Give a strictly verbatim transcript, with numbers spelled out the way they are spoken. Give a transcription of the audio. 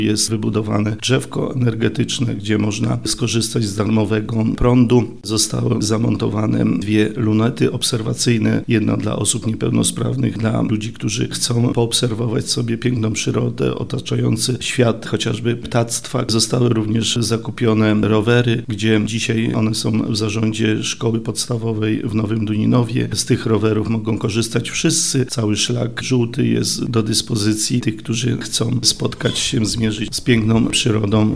Jest wybudowane drzewko energetyczne, gdzie można skorzystać z darmowego prądu. Zostały zamontowane dwie lunety obserwacyjne, jedna dla osób niepełnosprawnych, dla ludzi, którzy chcą poobserwować sobie piękną przyrodę, otaczający świat, chociażby ptactwa. Zostały również zakupione rowery, gdzie dzisiaj one są w zarządzie szkoły podstawowej w Nowym Duninowie. Z tych rowerów mogą korzystać wszyscy. Cały szlak żółty jest do dyspozycji tych, którzy chcą spotkać się, zmierzyć z piękną przyrodą